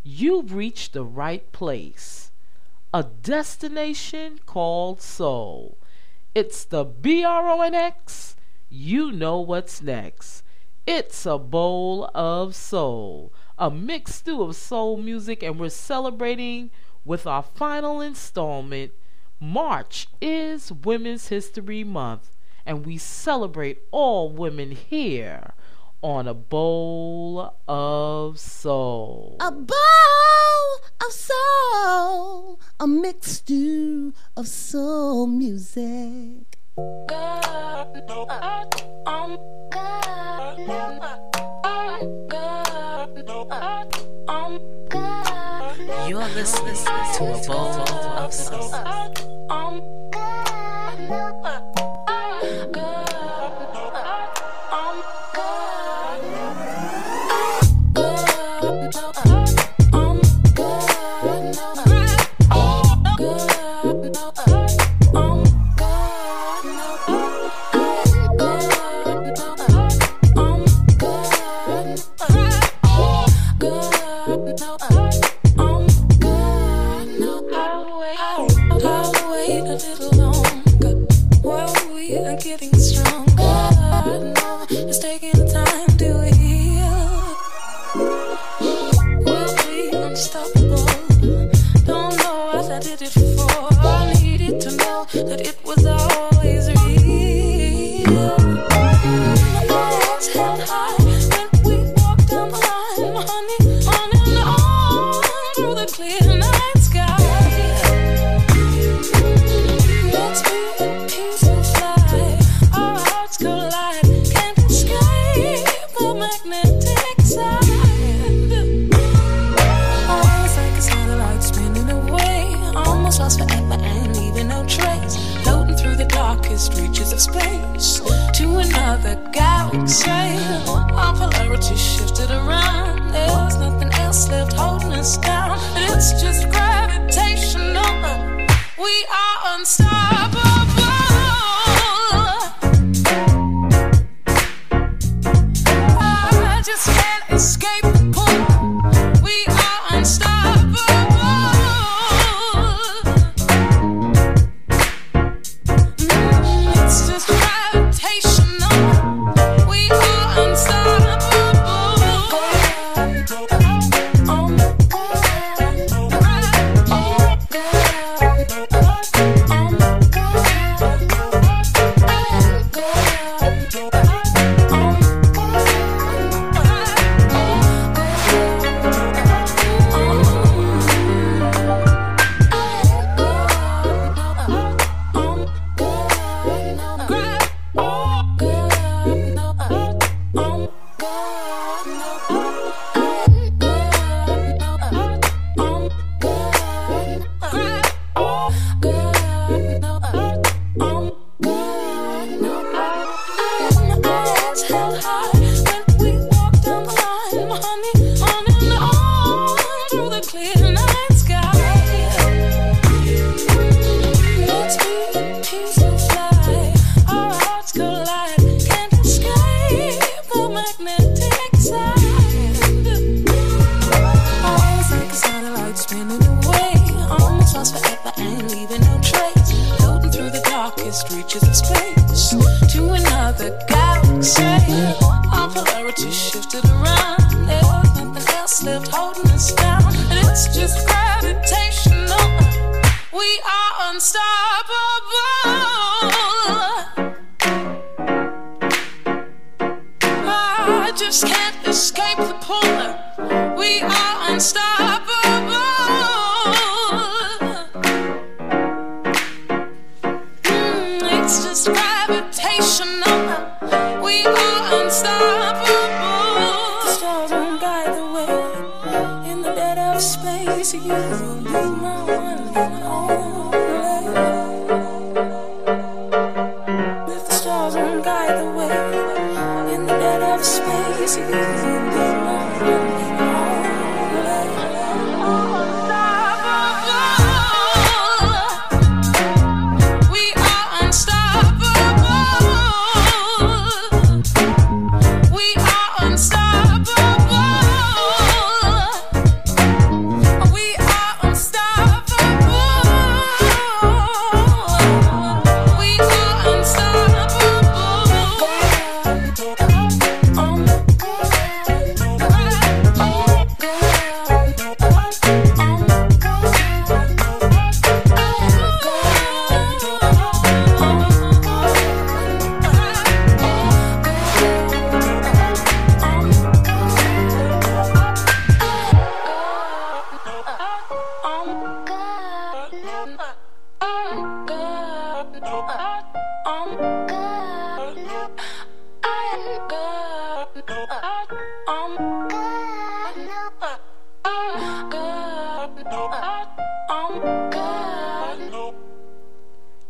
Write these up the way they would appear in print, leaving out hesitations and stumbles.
you've reached the right place. A destination called soul. It's the BRONX. You know what's next. It's a bowl of soul, a mixed stew of soul music, and we're celebrating with our final installment. March is Women's History Month, and we celebrate all women here on a bowl of soul. A bowl of soul, a mixed stew of soul music. You're listening to a bowl of soul.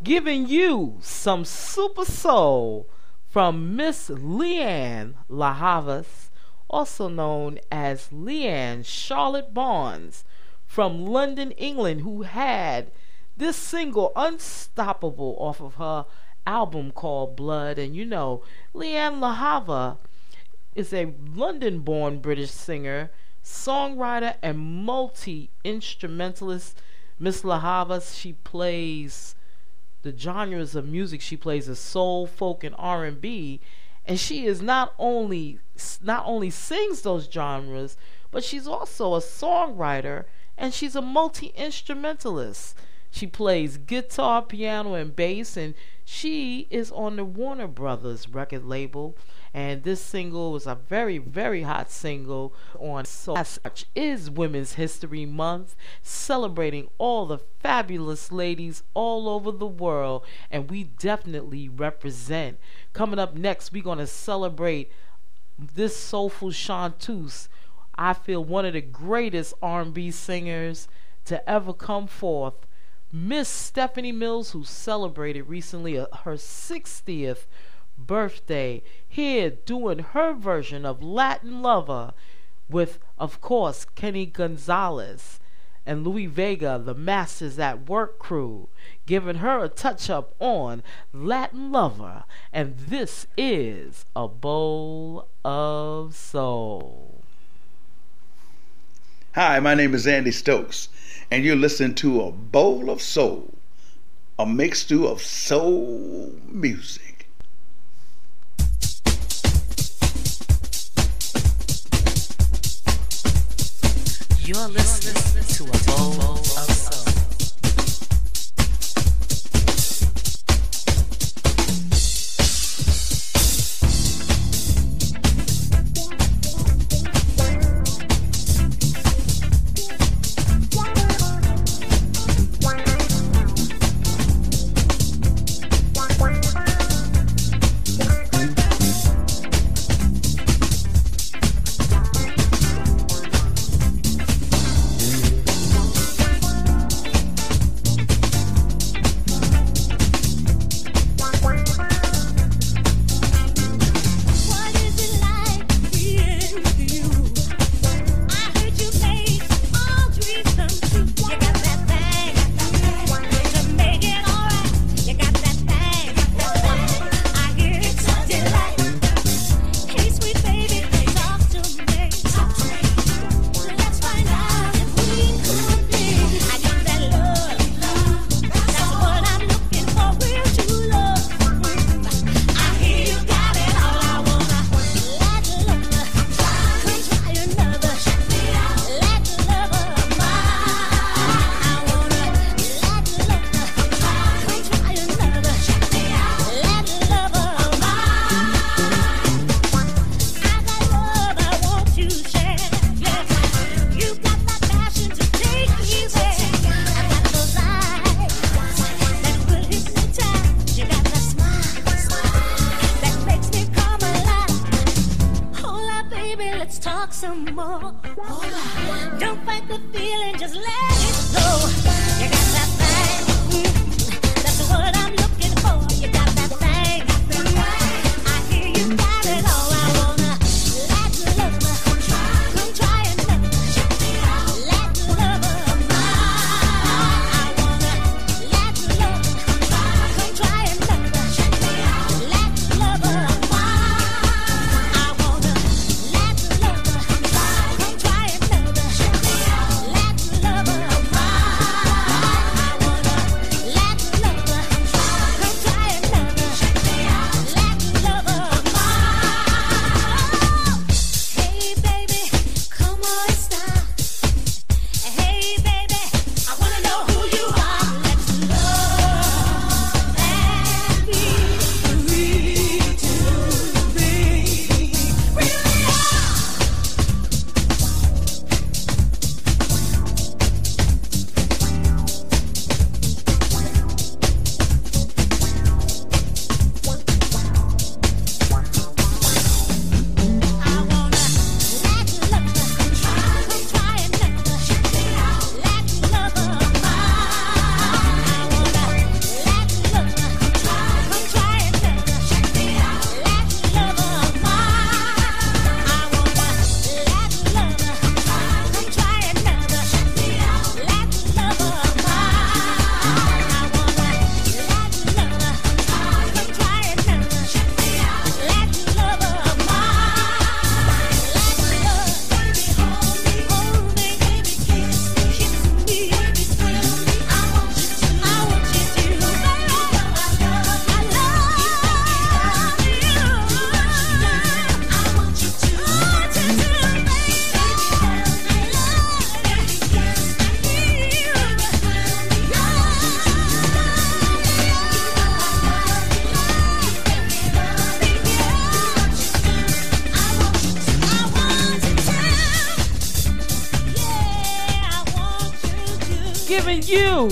giving you some super soul from Miss Leanne La Havas, also known as Leanne Charlotte Barnes, from London, England, who had this single Unstoppable off of her album called Blood. And you know, Leanne La Havas is a London-born British singer, songwriter, and multi-instrumentalist. Miss La Havas, she plays the genres of music she plays is soul, folk, and R&B, and she is not only sings those genres, but she's also a songwriter, and she's a multi-instrumentalist. She plays guitar, piano, and bass, and she is on the Warner Brothers record label. And this single was a very, very hot single on Soul. As such is Women's History Month, celebrating all the fabulous ladies all over the world, and we definitely represent. Coming up next, we're going to celebrate this soulful chanteuse. I feel one of the greatest R&B singers to ever come forth, Miss Stephanie Mills, who celebrated recently her 60th birthday, here doing her version of Latin Lover with, of course, Kenny Gonzalez and Louis Vega, the Masters at Work crew, giving her a touch-up on Latin Lover. And this is A Bowl of Soul. Hi, my name is Andy Stokes, and you're listening to A Bowl of Soul, a mixture of soul music. You're listening to A Bowl of Soul. giving you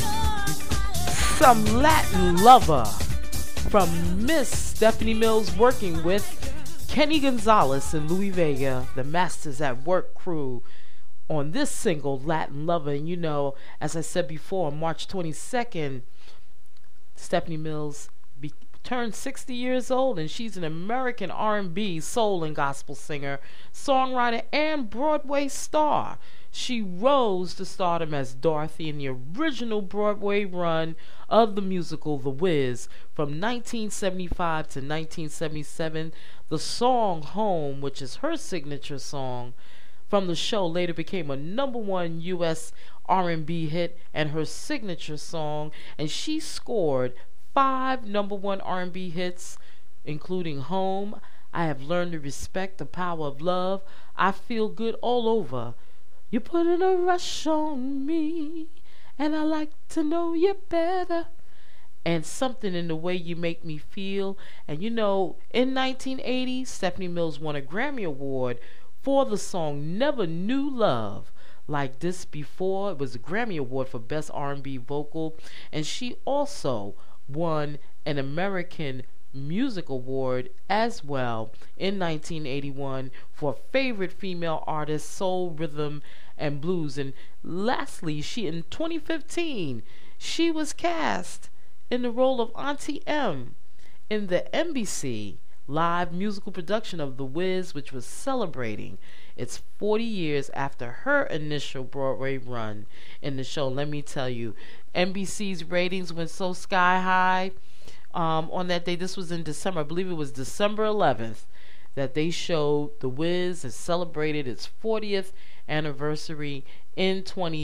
some Latin lover from Miss Stephanie Mills, working with Kenny Gonzalez and Louis Vega, the Masters at Work crew, on this single, Latin Lover. And you know, as I said before, on March 22nd, Stephanie Mills turned 60 years old, and she's an American R&B, soul, and gospel singer, songwriter, and Broadway star. She rose to stardom as Dorothy in the original Broadway run of the musical The Wiz from 1975 to 1977. The song Home, which is her signature song from the show, later became a #1 U.S. R&B hit and her signature song, and she scored 5 #1 R&B hits, including Home, I Have Learned to Respect the Power of Love, I Feel Good All Over, You're Putting a Rush on Me, and I Like to Know You Better, and Something in the Way You Make Me Feel. And you know, in 1980, Stephanie Mills won a Grammy Award for the song Never Knew Love Like This Before. It was a Grammy Award for Best R&B Vocal, and she also won an American Music Award as well in 1981 for Favorite Female Artist, Soul, Rhythm, and Blues. And lastly, in 2015, she was cast in the role of Auntie M in the NBC live musical production of The Wiz, which was celebrating its 40 years after her initial Broadway run in the show. Let me tell you, NBC's ratings went so sky high on that day. This was in December, I believe it was December 11th, that they showed The Wiz and celebrated its 40th anniversary in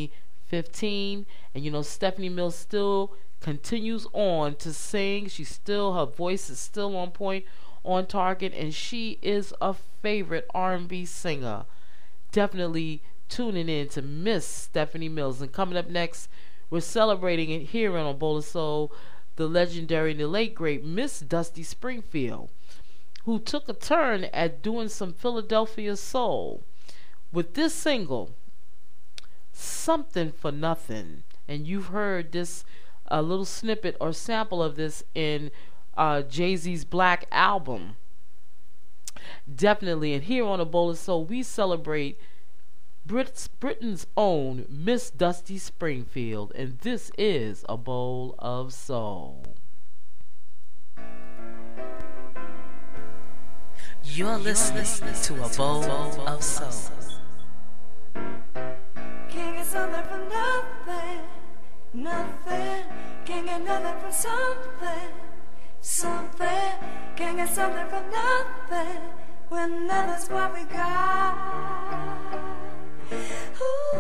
2015. And you know, Stephanie Mills still continues on to sing. Her voice is still on point, on target, and she is a favorite R&B singer. Definitely tuning in to Miss Stephanie Mills. And coming up next, we're celebrating it here on A Bowl of Soul, the legendary and the late great Miss Dusty Springfield, who took a turn at doing some Philadelphia soul with this single, Something for Nothing. And you've heard this a little snippet or sample of this in Jay-Z's Black Album. Definitely. And here on A Bowl of Soul, we celebrate Britain's own Miss Dusty Springfield, and this is A Bowl of Soul. You're listening to A Bowl of Soul. Can't get something from nothing, nothing. Can't get nothing from something, something. Can't get something from nothing when nothing's what we got. Ooh,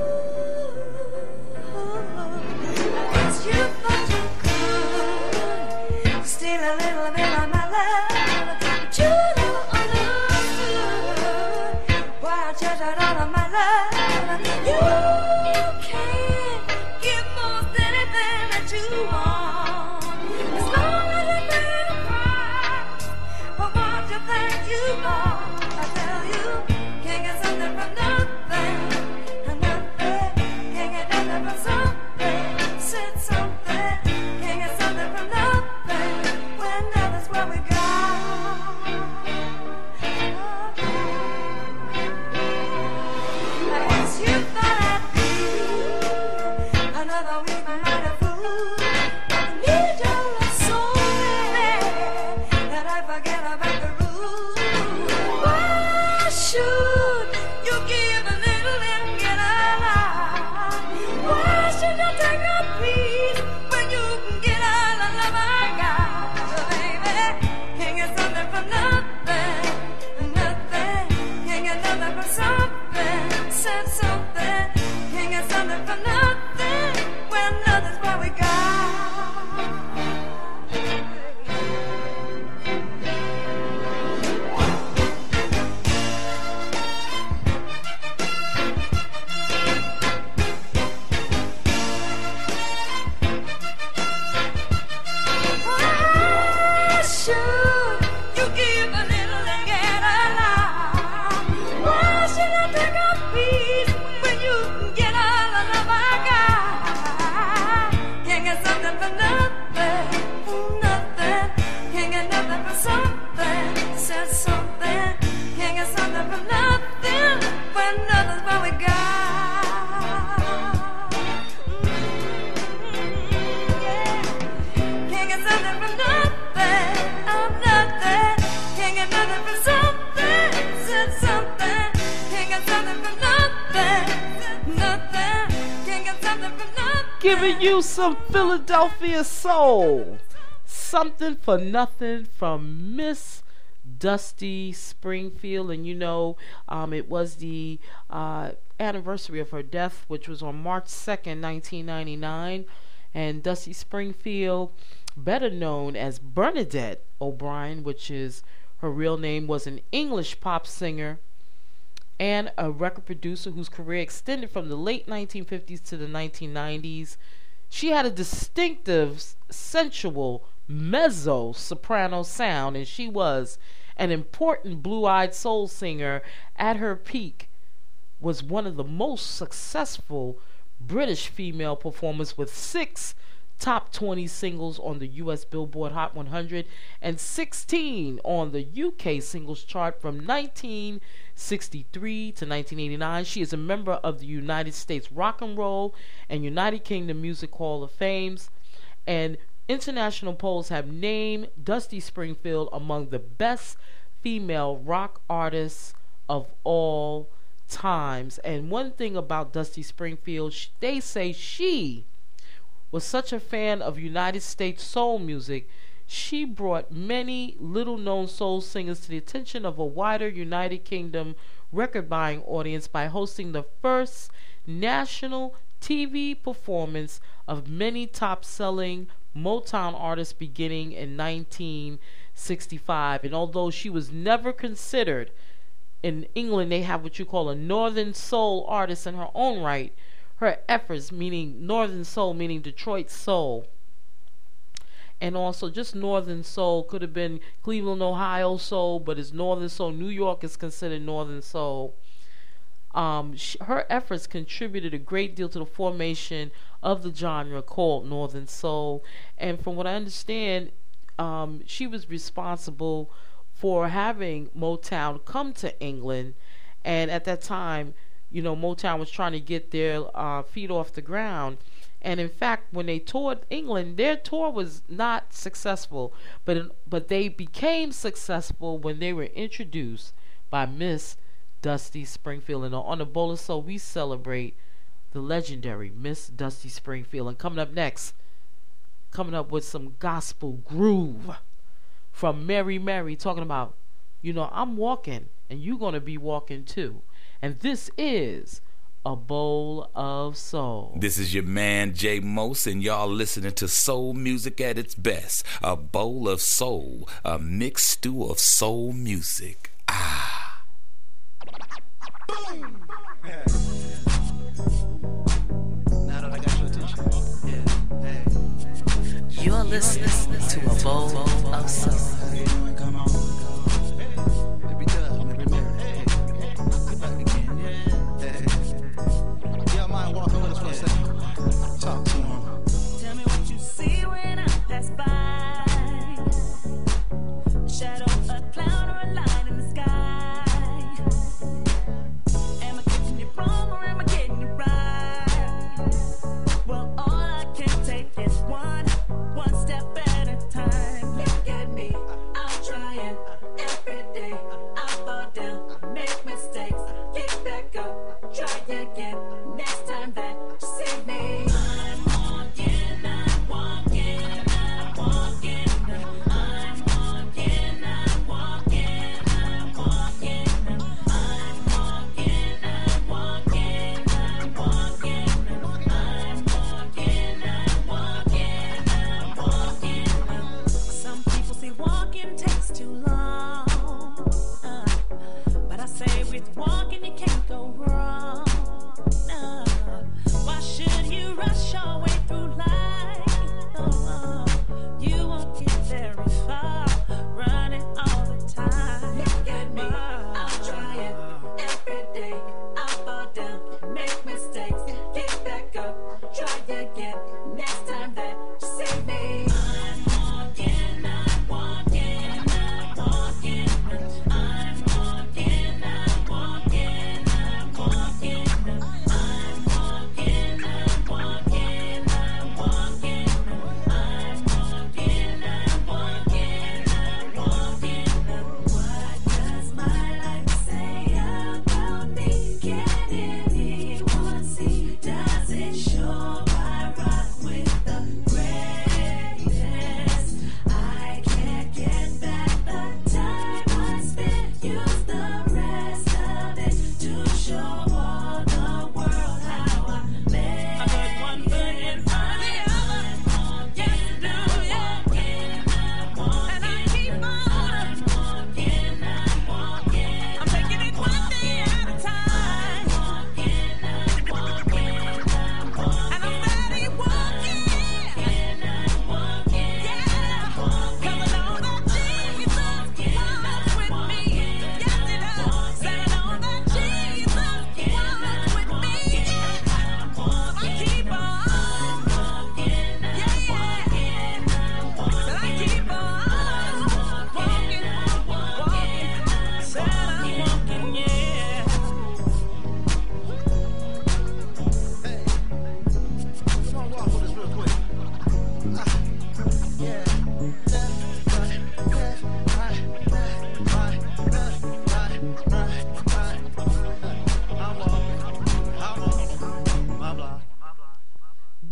I guess you thought you could steal a little bit of my love, but you never understood why I treasured all of my love. You can't get most anything that you want, as long as you pay the price for what you think you want. I tell you, can't get something from nothing. Giving you some Philadelphia soul. Something for Nothing from Miss Dusty Springfield. And you know, it was the anniversary of her death, which was on March 2nd, 1999. And Dusty Springfield, better known as Bernadette O'Brien, which is her real name, was an English pop singer and a record producer whose career extended from the late 1950s to the 1990s. She had a distinctive, sensual, mezzo-soprano sound, and she was an important blue-eyed soul singer. At her peak, was one of the most successful British female performers with 6 top 20 singles on the US Billboard Hot 100 and 16 on the UK singles chart from 1963 to 1989. She is a member of the United States Rock and Roll and United Kingdom Music Hall of Fames, and international polls have named Dusty Springfield among the best female rock artists of all times. And one thing about Dusty Springfield, they say she was such a fan of United States soul music, she brought many little-known soul singers to the attention of a wider United Kingdom record-buying audience by hosting the first national TV performance of many top-selling Motown artists beginning in 1965. And although she was never considered, in England they have what you call a Northern Soul artist in her own right, her efforts, meaning Northern Soul, meaning Detroit Soul, and also just Northern Soul, could have been Cleveland, Ohio Soul, but it's Northern Soul. New York is considered Northern Soul. Her efforts contributed a great deal to the formation of the genre called Northern Soul, and from what I understand, she was responsible for having Motown come to England. And at that time, you know, Motown was trying to get their feet off the ground. And in fact, when they toured England, their tour was not successful. But they became successful when they were introduced by Miss Dusty Springfield. And on the Bowl of Soul, we celebrate the legendary Miss Dusty Springfield. And coming up next, coming up with some gospel groove from Mary Mary, talking about, you know, I'm walking and you're going to be walking too. And this is A Bowl of Soul. This is your man Jay Mose, and y'all listening to soul music at its best. A bowl of soul, a mixed stew of soul music. Ah. Boom. Yeah. Now that I got your attention, yeah. Hey. You're listening to A Bowl of Soul. Come on. Baby Dub, Mary Mary. Hey. Back again. Hey. Y'all mind walking with us for a second? Talk to him. Tell me what you see when I pass by. A shadow, a cloud, or a line in the sky. Am I getting it wrong or am I getting it right? Well, all I can take is one step at a time. Look at me, I'm trying every day. I fall down, make mistakes, get back up, try again. Next time that you see me, I'm walking, I'm walking, I'm walking. I'm walking, I'm walking, I'm walking. I'm walking, I'm walking, I'm walking. I'm walking, I'm walking, I'm walking. Some people say walking takes too long, but I say with walking you can't go wrong. Why should you rush your way through life? You won't get very far running all the time. Look at me, I'm trying every day. I fall down, make mistakes, get back up, try again. Next time that you see me, I'm walking, I'm walking, I'm walking. I'm walking, I'm walking, I'm walking. I'm walking, I'm walking, I'm walking.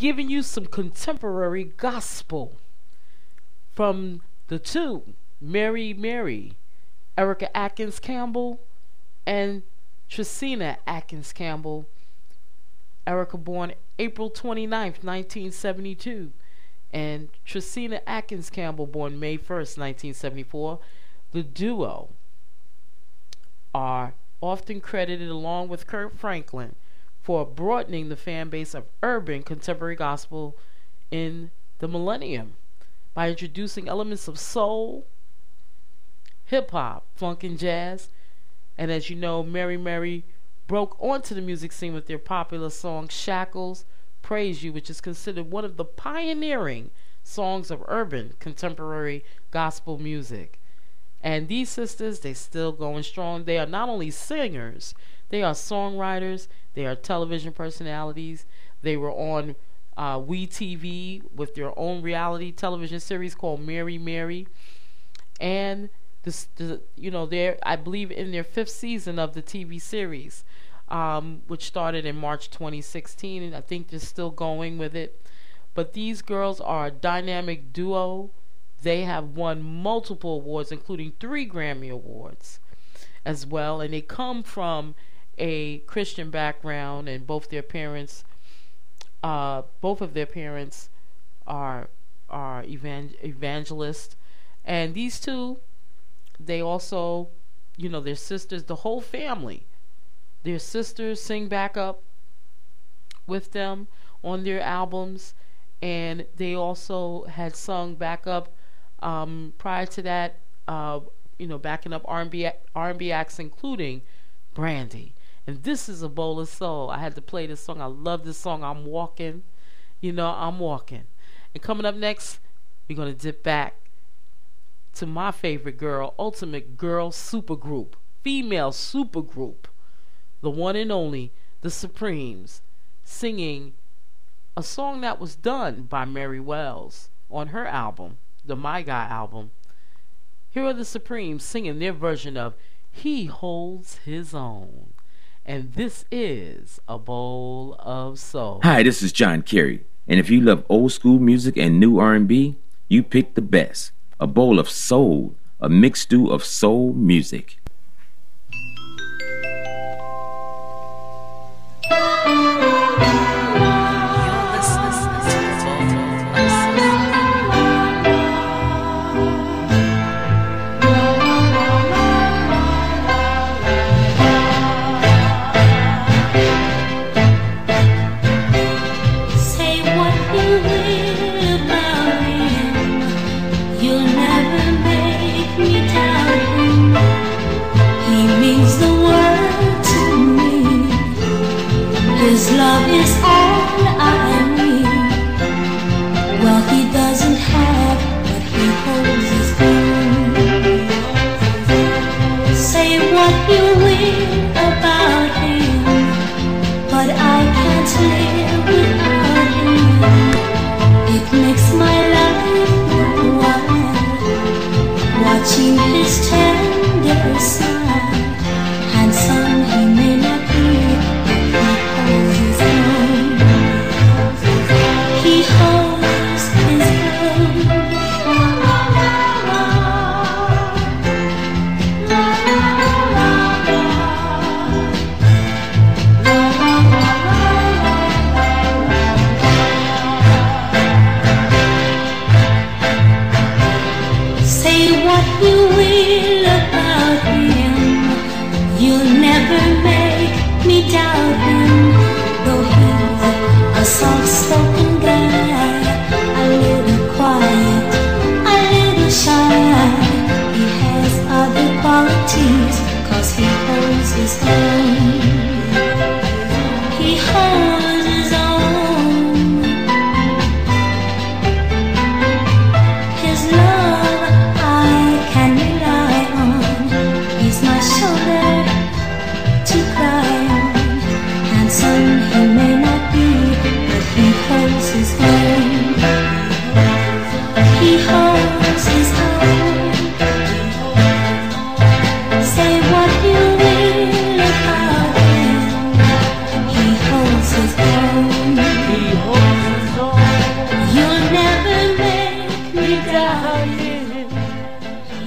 giving you some contemporary gospel from the two, Mary Mary, Erica Atkins Campbell, and Tracina Atkins Campbell. Erica born April 29th, 1972, and Tracina Atkins Campbell born May 1st, 1974. The duo are often credited, along with Kurt Franklin, for broadening the fan base of urban contemporary gospel in the millennium by introducing elements of soul, hip-hop, funk, and jazz. And as you know, Mary Mary broke onto the music scene with their popular song Shackles, Praise You, which is considered one of the pioneering songs of urban contemporary gospel music. And these sisters, they still going strong. They are not only singers, they are songwriters, they are television personalities. They were on WeTV with their own reality television series called Mary Mary. And they're, I believe, in their 5th season of the TV series, which started in March 2016, and I think they're still going with it. But these girls are a dynamic duo. They have won multiple awards, including 3 Grammy Awards as well, and they come from a Christian background, and both of their parents are evangelists. And these two, they also, their sisters, the whole family, their sisters sing back-up with them on their albums, and they also had sung back-up prior to that, backing up R&B acts, including Brandy. And this is A Bowl of Soul. I had to play this song. I love this song. I'm walking. I'm walking. And coming up next, we're going to dip back to my favorite girl, ultimate girl supergroup, female supergroup, the one and only, the Supremes, singing a song that was done by Mary Wells on her album, the My Guy album. Here are the Supremes singing their version of He Holds His Own. And this is A Bowl of Soul. Hi, this is John Kerry. And if you love old school music and new R&B, you picked the best. A Bowl of Soul, a mixed stew of soul music. You'll never make me doubt him.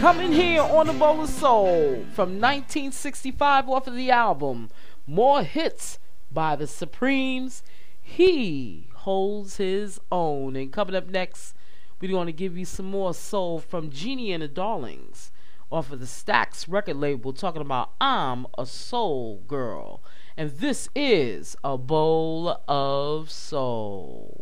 Coming here on the Bowl of Soul from 1965 off of the album More Hits by the Supremes, He Holds His Own. And coming up next, we're going to give you some more soul from Jeannie and the Darlings off of the Stax record label, talking about I'm a Soul Girl. And this is A Bowl of Soul.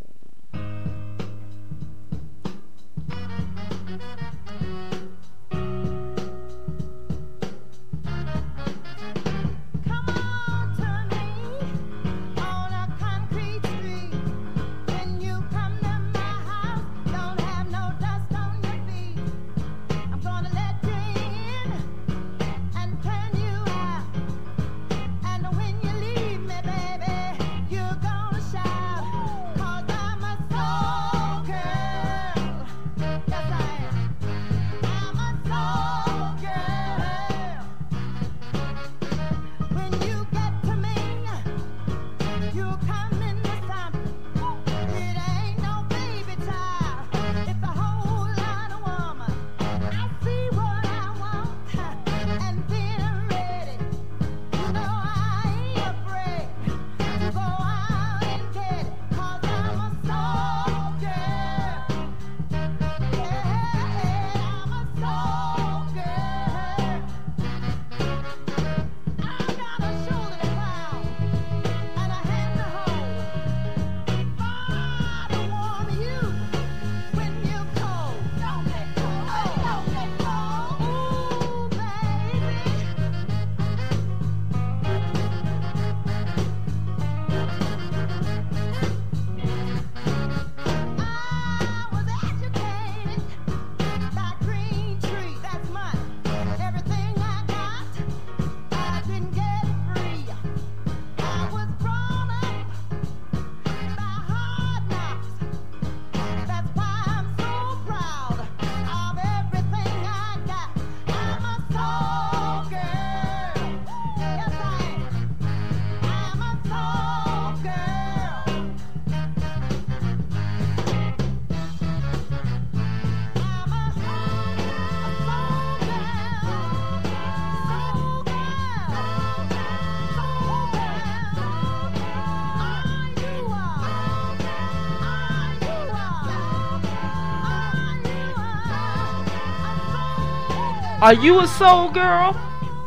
Are you a soul girl?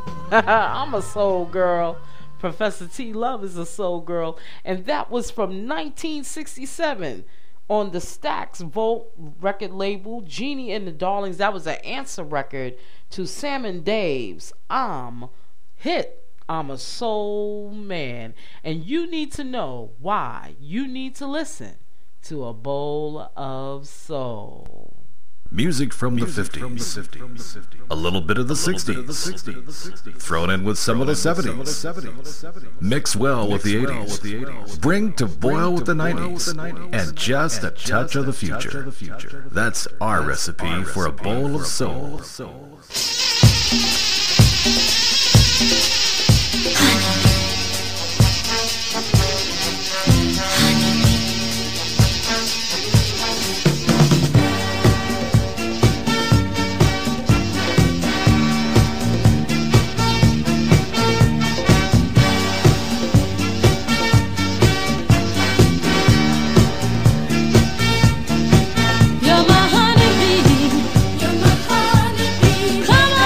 I'm a soul girl. Professor T. Love is a soul girl. And that was from 1967 on the Stax Volt record label, Jeannie and the Darlings. That was an answer record to Sam and Dave's I'm a Soul Man. And you need to know why you need to listen to A Bowl of Soul. Music from the 50s, a little bit of the 60s, thrown in with some of the 70s, mix well with the 80s, bring to boil with the 90s, and just a touch of the future. That's our recipe for a bowl of soul. You're my honeybee. Come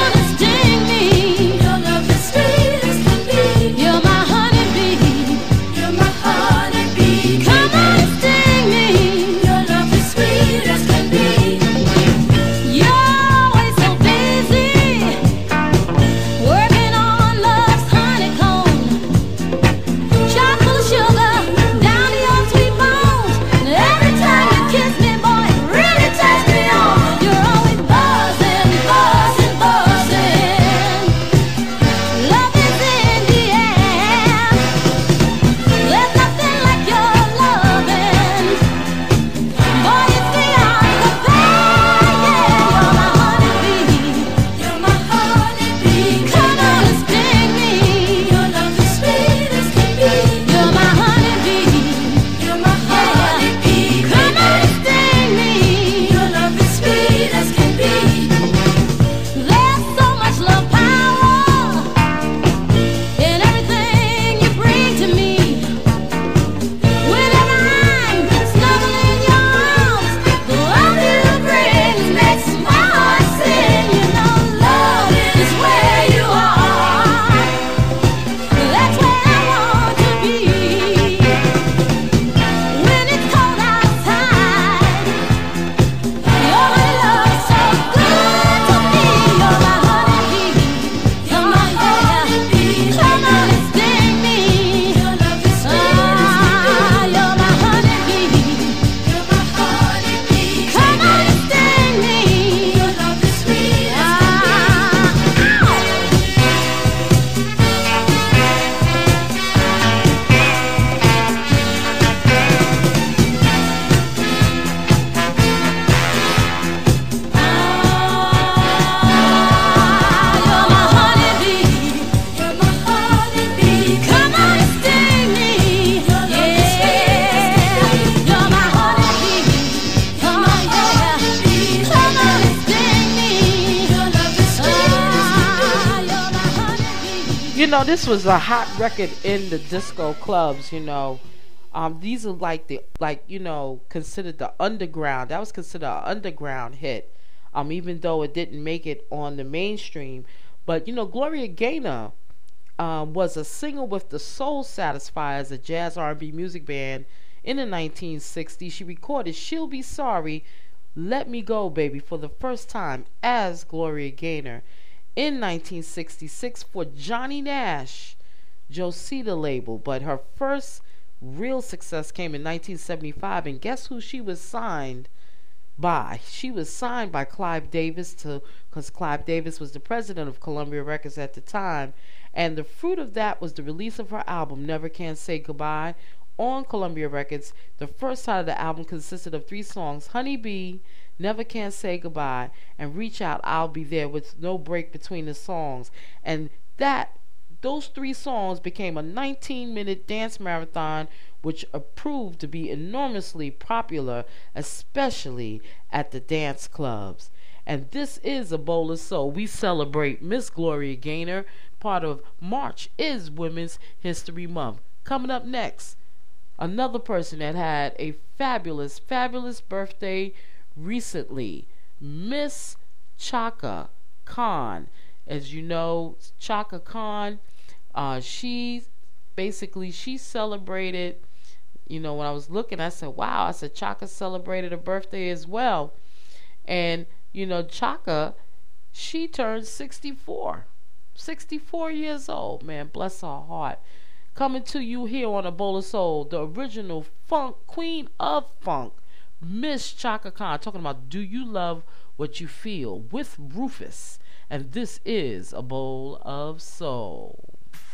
know, this was a hot record in the disco clubs, you know. These are considered the underground. That was considered an underground hit, even though it didn't make it on the mainstream. But, you know, Gloria Gaynor was a singer with the Soul Satisfiers, a jazz R&B music band in the 1960s. She recorded She'll Be Sorry, Let Me Go, Baby, for the first time as Gloria Gaynor in 1966 for Johnny Nash, Josita label. But her first real success came in 1975, and guess who she was signed by? She was signed by Clive Davis, because Clive Davis was the president of Columbia Records at the time, and the fruit of that was the release of her album Never Can Say Goodbye on Columbia Records. The first side of the album consisted of 3 songs: Honey Bee, Never Can Say Goodbye, and Reach Out, I'll Be There, with no break between the songs. And those 3 songs became a 19-minute dance marathon, which proved to be enormously popular, especially at the dance clubs. And this is A Bowl of Soul. We celebrate Miss Gloria Gaynor. Part of March is Women's History Month. Coming up next, another person that had a fabulous, fabulous birthday recently, Miss Chaka Khan. As you know, Chaka Khan, she celebrated, you know, when I was looking, I said, wow, I said Chaka celebrated a birthday as well. And, you know, Chaka, she turned 64 years old, man, bless her heart. Coming to you here on A Bowl of Soul, the original funk, queen of funk, Miss Chaka Khan, talking about Do You Love What You Feel with Rufus. And this is A Bowl of Soul.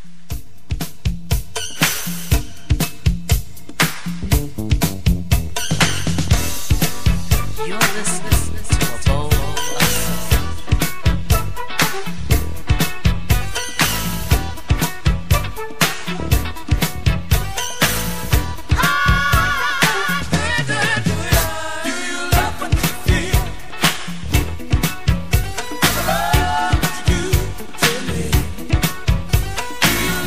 You're listening to A Bowl of Soul. Do you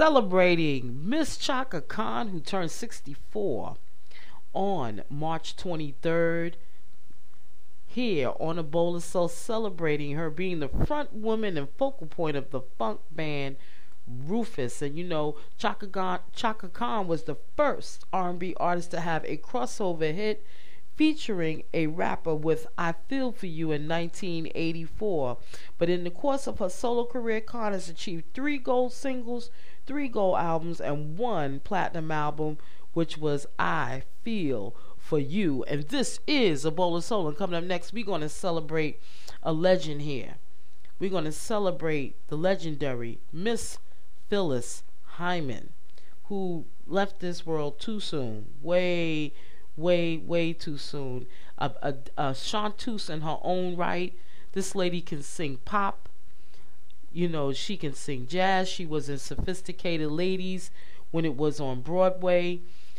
celebrating Miss Chaka Khan, who turned 64 on March 23rd. Here on A Bowl of Soul, celebrating her being the front woman and focal point of the funk band Rufus. And you know, Chaka Khan was the first R&B artist to have a crossover hit featuring a rapper with I Feel For You in 1984. But in the course of her solo career, Khan has achieved 3 gold singles, 3 gold albums, and 1 platinum album, which was I Feel For You. And this is A Bowl of Soul. And coming up next, we're going to celebrate a legend here. We're going to celebrate the legendary Miss Phyllis Hyman, who left this world too soon, way too soon. A chanteuse in her own right. This lady can sing pop. You know, she can sing jazz. She was in Sophisticated Ladies when it was on Broadway.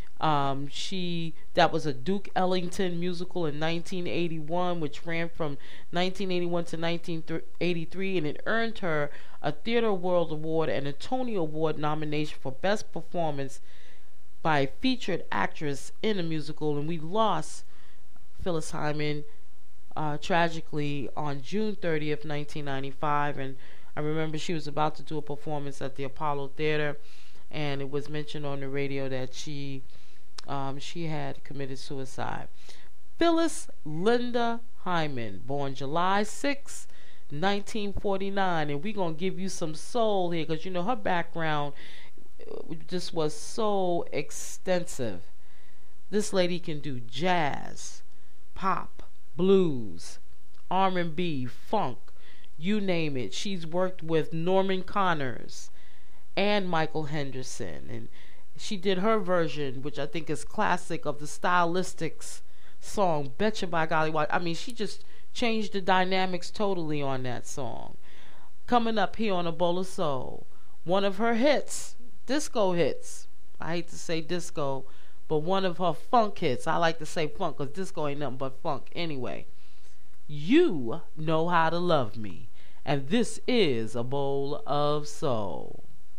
That was a Duke Ellington musical in 1981, which ran from 1981 to 1983, and it earned her a Theatre World Award and a Tony Award nomination for Best Performance by a featured actress in a musical. And we lost Phyllis Hyman tragically on June 30th, 1995. And I remember she was about to do a performance at the Apollo Theater, and it was mentioned on the radio that she had committed suicide. Phyllis Linda Hyman, born July 6, 1949, and we're going to give you some soul here, because you know her background just was so extensive. This lady can do jazz, pop, blues, R&B, funk, you name it. She's worked with Norman Connors and Michael Henderson, and she did her version, which I think is classic, of the Stylistics song Betcha by Golly. I mean, she just changed the dynamics totally on that song. Coming up here on A Bowl of Soul, one of her hits, disco hits. I hate to say disco, but one of her funk hits. I like to say funk because disco ain't nothing but funk anyway. You Know How to Love Me. And this is A Bowl of Soul.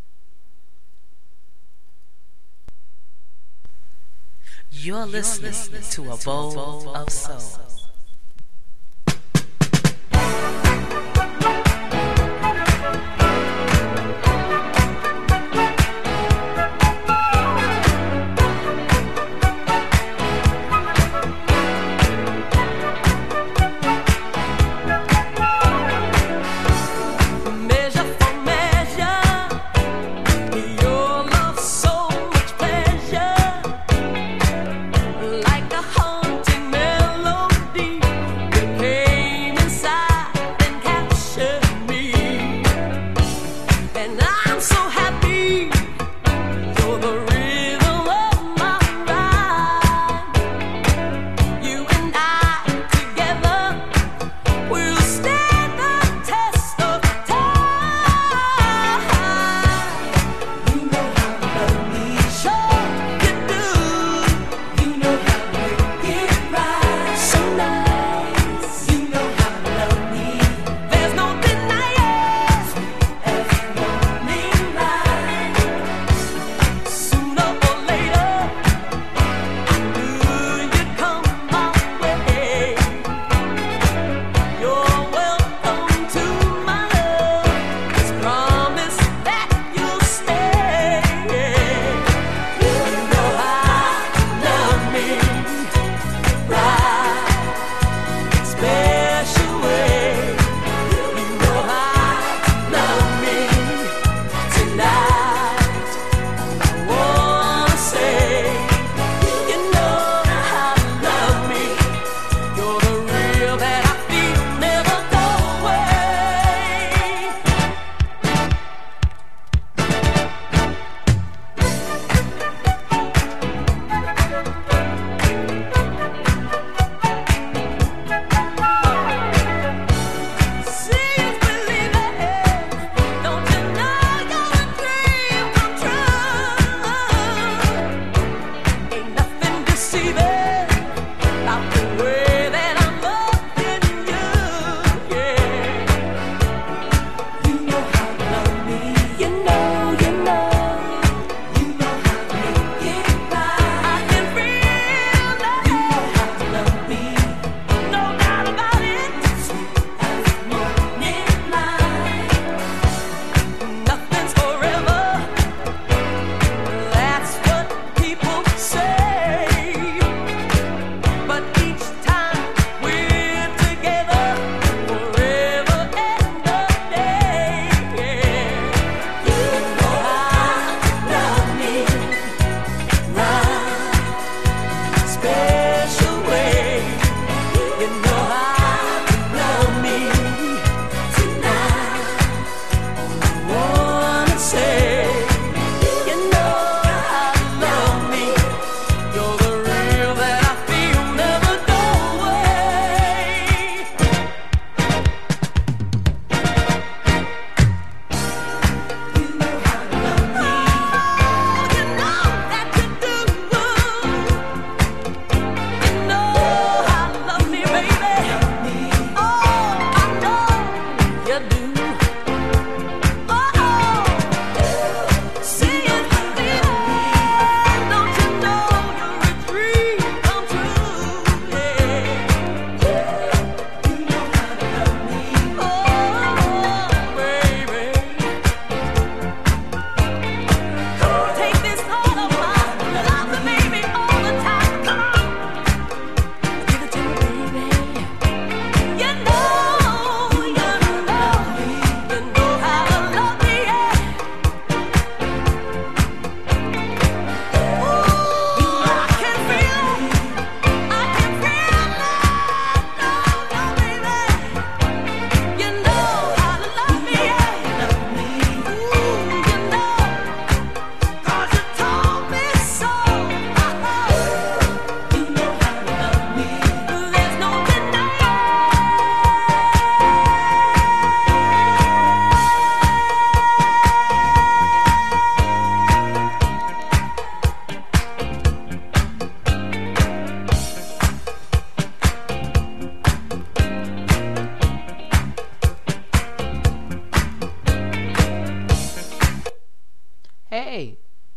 You're listening to A Bowl of Soul. Like a haunting melody.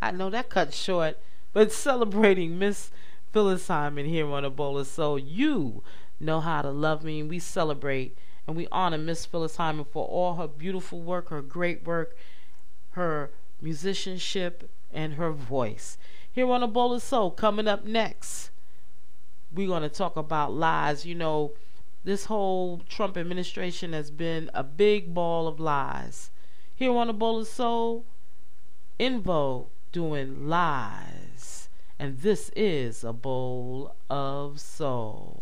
I know that cut short, but celebrating Miss Phyllis Hyman here on A Bowl of Soul. You know how to love me, and we celebrate and we honor Miss Phyllis Hyman for all her beautiful work, her great work, her musicianship, and her voice. Here on A Bowl of Soul, coming up next, we're going to talk about lies. You know, this whole Trump administration has been a big ball of lies. Here on A Bowl of Soul, In Vogue doing lies. And this is A Bowl of Soul.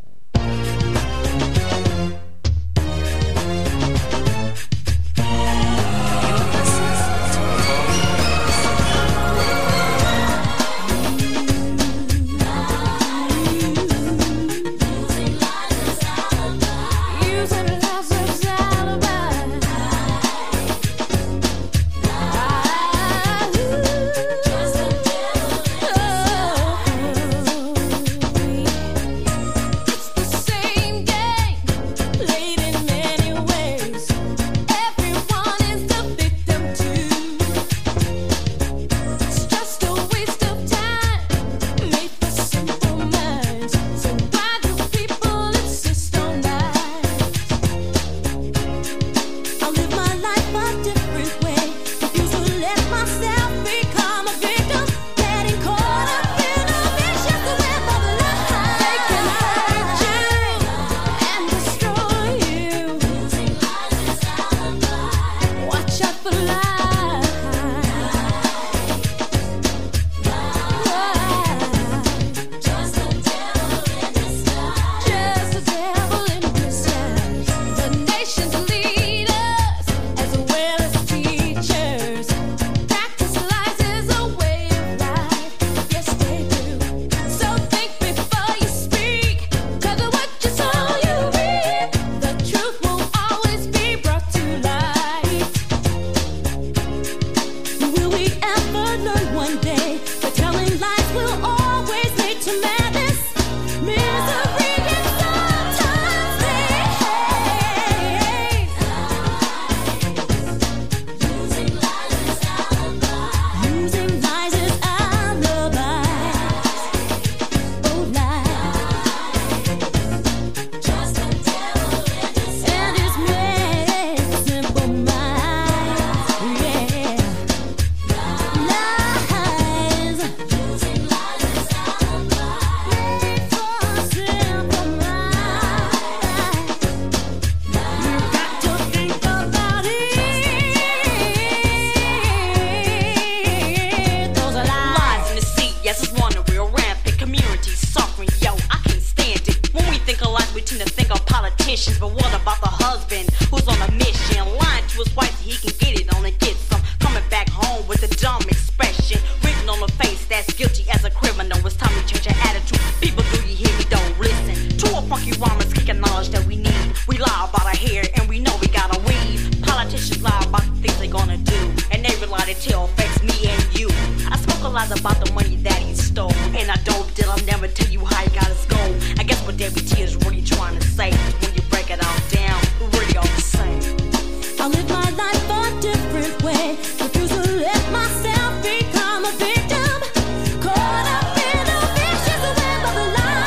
But what about the husband who's on a mission, lying to his wife so he can get it on and get some, coming back home with a dumb expression written on the face that's guilty as a criminal? It's time to change your attitude. People, do you hear me? Don't listen to a funky rhyme, kicking knowledge that we need. We lie about our hair and we know we gotta weave. Politicians lie about the things they're gonna do, and every lie they tell affects me and you. I spoke a lot about the money that he stole, and I don't did. I'll never tell you how he got his gold. I guess what Debbie T is really trying to say is when you break it all down, we're really all the same. I live my life a different way. Refuse to let myself become a victim. Caught up in a vicious web of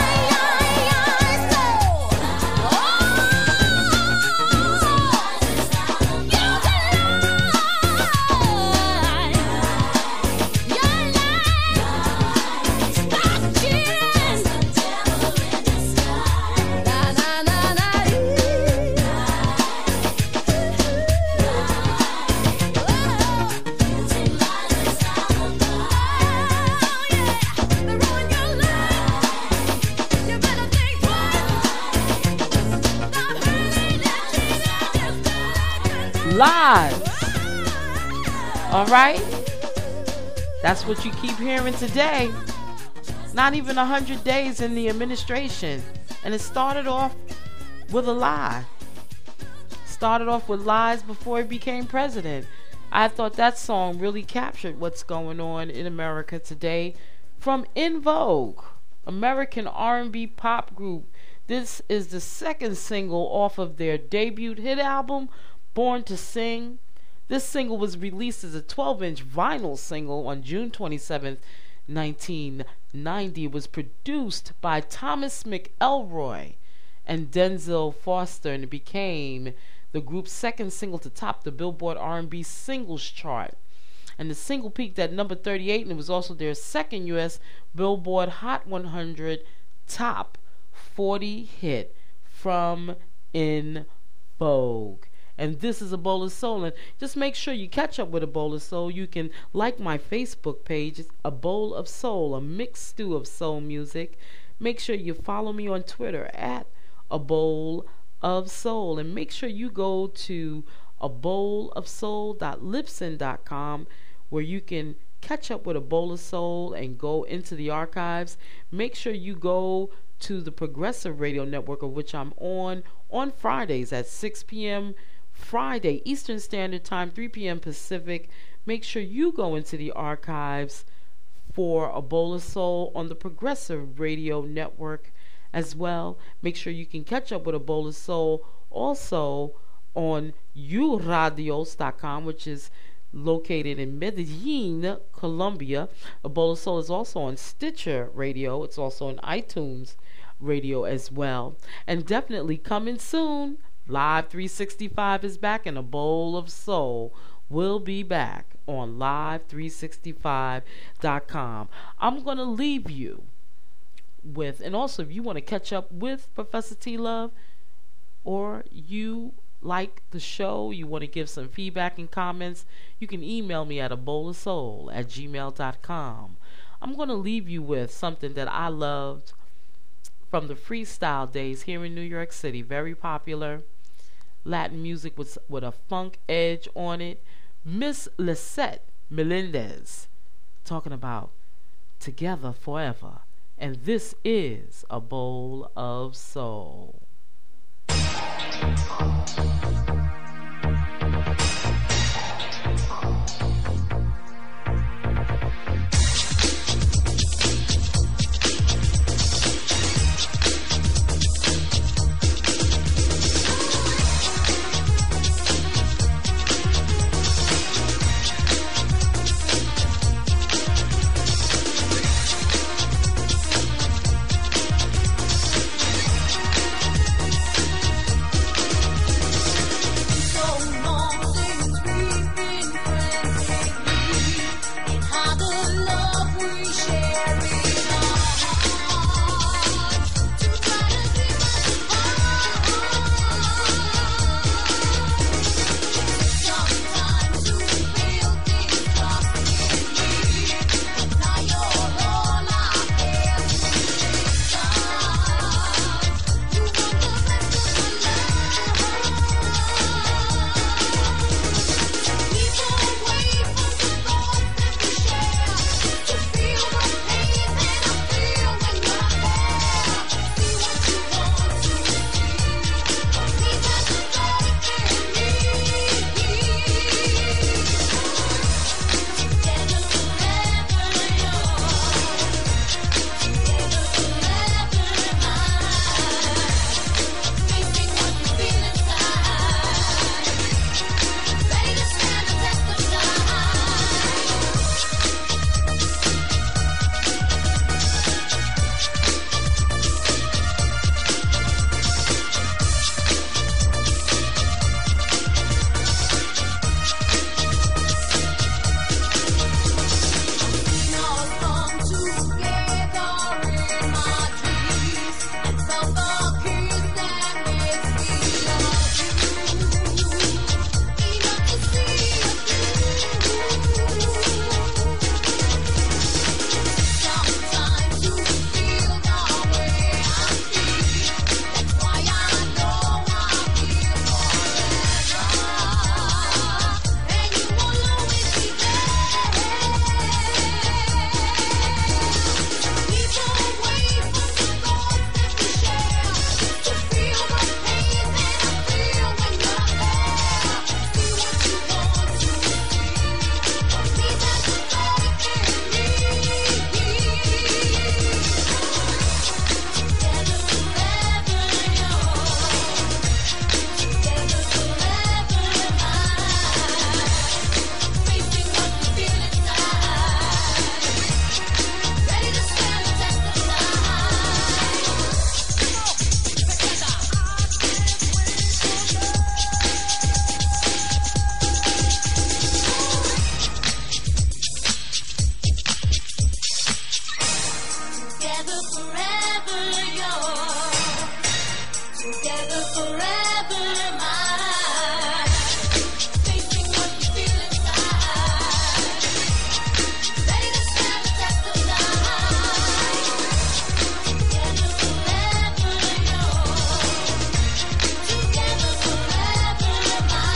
lies. Stop cheating. Na na na na. Lies. All right? That's what you keep hearing today. Not even 100 days in the administration. And it started off with a lie. Started off with lies before he became president. I thought that song really captured what's going on in America today. From In Vogue, American R&B pop group. This is the second single off of their debut hit album, Born to Sing. This single was released as a 12-inch vinyl single on June 27th, 1990. It was produced by Thomas McElroy and Denzel Foster, and it became the group's second single to top the Billboard R&B singles chart. And the single peaked at number 38, and it was also their second U.S. Billboard Hot 100 Top 40 hit from In Vogue. And this is A Bowl of Soul. And just make sure you catch up with A Bowl of Soul. You can like my Facebook page. It's A Bowl of Soul, a mixed stew of soul music. Make sure you follow me on Twitter at A Bowl of Soul. And make sure you go to abowlofsoul.libsyn.com, where you can catch up with A Bowl of Soul and go into the archives. Make sure you go to the Progressive Radio Network, of which I'm on Fridays at 6 p.m. Friday Eastern Standard Time, 3 p.m. Pacific. Make sure you go into the archives for A Bowl of Soul on the Progressive Radio Network as well. Make sure you can catch up with A Bowl of Soul also on uradios.com, which is located in Medellin, Colombia. A Bowl of Soul is also on Stitcher Radio. It's also on iTunes Radio as well. And definitely coming soon, Live 365 is back, and A Bowl of Soul will be back on live365.com. I'm going to leave you with, and also if you want to catch up with Professor T Love, or you like the show, you want to give some feedback and comments, you can email me at abowlofsoul@gmail.com. I'm going to leave you with something that I loved from the freestyle days here in New York City. Very popular Latin music with a funk edge on it. Miss Lisette Melendez talking about Together Forever. And this is A Bowl of Soul. Together forever, my facing what you feel inside. Ready to stand the test of time. Together forever, together forever, my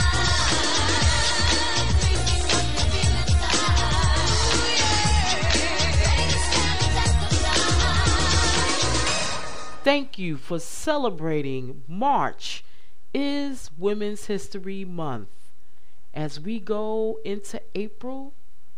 facing what you feel inside. Ready to stand the test of time. Thank you for celebrating March is Women's History Month. As we go into April,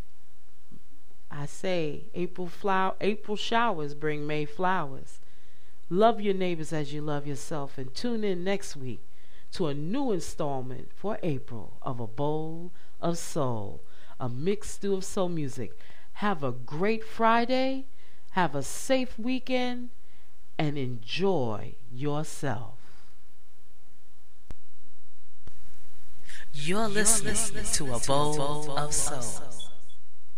I say April showers bring May flowers. Love your neighbors as you love yourself, and tune in next week to a new installment for April of A Bowl of Soul, a mixed stew of soul music. Have a great Friday, have a safe weekend, and enjoy yourself. You're listening to A Bowl of Soul.